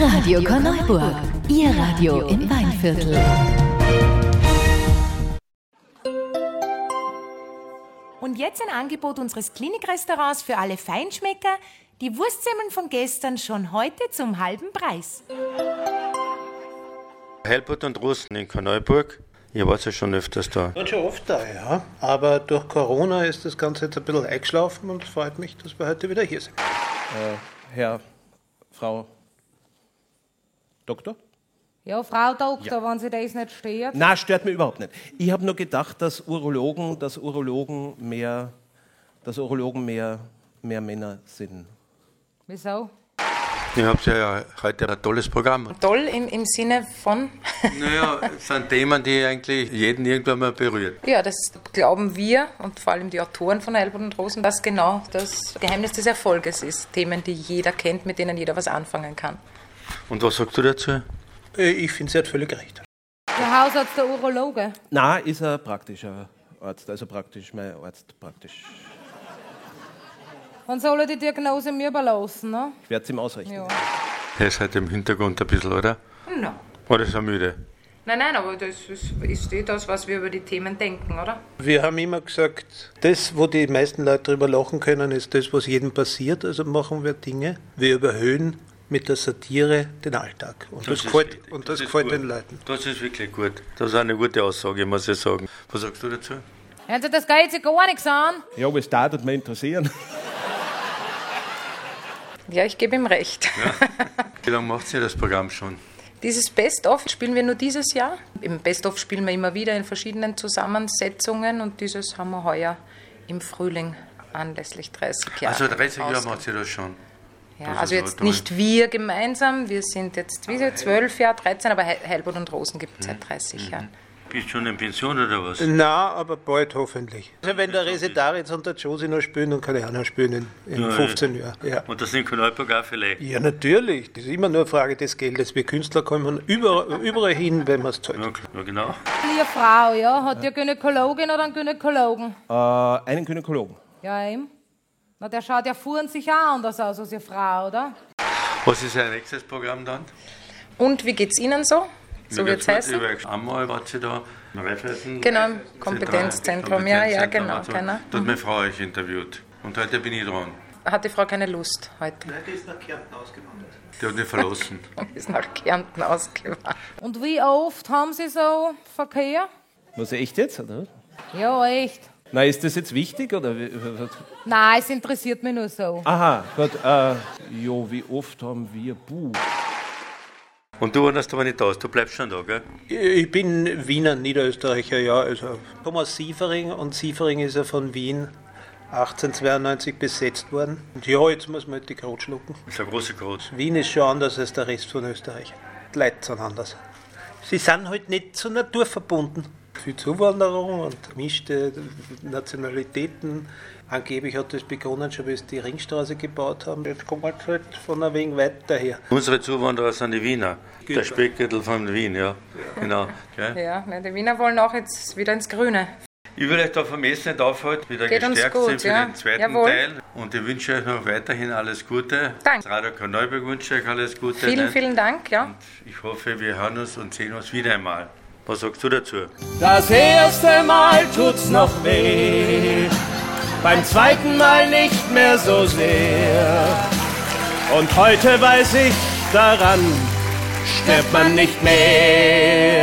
Radio Korneuburg, Ihr Radio im Weinviertel. Und jetzt ein Angebot unseres Klinikrestaurants für alle Feinschmecker. Die Wurstsemmeln von gestern schon heute zum halben Preis. Heilbutt und Russen in Korneuburg. Ihr wart ja schon öfters da. Ich war schon oft da, ja. Aber durch Corona ist das Ganze jetzt ein bisschen eingeschlafen und es freut mich, dass wir heute wieder hier sind. Frau Doktor? Ja, Frau Doktor, wenn Sie das nicht stört. Nein, stört mich überhaupt nicht. Ich habe nur gedacht, dass Urologen mehr Männer sind. Wieso? Ihr habt ja heute ein tolles Programm. Toll im Sinne von? Naja, es sind Themen, die eigentlich jeden irgendwann mal berührt. Ja, das glauben wir und vor allem die Autoren von Heilbutt und Rosen, dass genau das Geheimnis des Erfolges ist. Themen, die jeder kennt, mit denen jeder was anfangen kann. Und was sagst du dazu? Ich finde, sie hat völlig recht. Der Hausarzt, der Urologe. Nein, ist ein praktischer Arzt, also praktisch, mein Arzt praktisch. Dann soll er die Diagnose mir überlassen, ne? Ich werde es ihm ausrichten. Ja. Er ist halt im Hintergrund ein bisschen, oder? No. Oder ist er müde? Nein, aber das ist das, was wir über die Themen denken, oder? Wir haben immer gesagt, das, wo die meisten Leute drüber lachen können, ist das, was jedem passiert. Also machen wir Dinge. Wir überhöhen mit der Satire den Alltag. Und das gefällt den Leuten. Das ist wirklich gut. Das ist eine gute Aussage, muss ich sagen. Was sagst du dazu? Hören Sie, das geht sich gar nichts an. Ja, aber es darf mich interessieren. Ja, ich gebe ihm recht. Ja. Wie lange macht ihr das Programm schon? Dieses Best-of spielen wir nur dieses Jahr. Im Best-of spielen wir immer wieder in verschiedenen Zusammensetzungen und dieses haben wir heuer im Frühling anlässlich 30 Jahre. Also 30 Jahre macht ihr das schon? Ja, das also jetzt toll. Nicht wir gemeinsam, wir sind jetzt 12 Jahre, 13, aber Heilbutt und Rosen gibt es seit 30 Jahren. Bist du schon in Pension oder was? Na, aber bald hoffentlich. Also wenn der Resetaritz und der Josi noch spielen, dann kann ich auch noch spielen in 15 Jahren. Ja. Und das in Korneuburg auch vielleicht? Ja, natürlich. Das ist immer nur eine Frage des Geldes. Wir Künstler kommen überall hin, wenn man es zahlt. Ja, genau. Die Frau, ja, hat die eine Gynäkologin oder einen Gynäkologen? Einen Gynäkologen. Ja, eben. Na, der schaut ja fuhren sich auch anders aus als Ihre Frau, oder? Was ist Ihr nächstes Programm dann? Und wie geht's Ihnen so? So wird es heißen? Einmal war sie da im Raiffeisen. Genau, im Kompetenzzentrum. Ja, genau. Da hat meine Frau euch interviewt. Und heute bin ich dran. Hat die Frau keine Lust heute? Nein, die ist nach Kärnten ausgewandert. Die hat mich verlassen. Ist nach Kärnten ausgewandert. Und wie oft haben Sie so Verkehr? Was, echt jetzt, oder? Ja, echt. Na, ist das jetzt wichtig, oder? Nein, es interessiert mich nur so. Aha, gut. Wie oft haben wir Und du wanderst aber nicht aus, du bleibst schon da, gell? Ich bin Wiener, Niederösterreicher, ja. Also, ich komme aus Siefering und Siefering ist ja von Wien 1892 besetzt worden. Und ja, jetzt muss man halt die Krot schlucken. Das ist eine große Krot. Wien ist schon anders als der Rest von Österreich. Die Leute sind anders. Sie sind halt nicht zur Natur verbunden. Viel Zuwanderung und gemischte Nationalitäten. Angeblich hat das begonnen, schon bis die Ringstraße gebaut haben. Jetzt kommt man halt von ein wenig weiter her. Unsere Zuwanderer sind die Wiener. Der Speckgürtel von Wien, ja. Genau. Gell? Ja, die Wiener wollen auch jetzt wieder ins Grüne. Ich will euch da vom Essen nicht aufhalten, wieder Geht gestärkt uns gut, sind für ja. den zweiten Jawohl. Teil. Und ich wünsche euch noch weiterhin alles Gute. Danke. Das Radio Korneuburg wünsche euch alles Gute. Vielen Dank, ja. Und ich hoffe, wir hören uns und sehen uns wieder einmal. Was sagst du dazu? Das erste Mal tut's noch weh, beim zweiten Mal nicht mehr so sehr. Und heute weiß ich, daran stirbt man nicht mehr.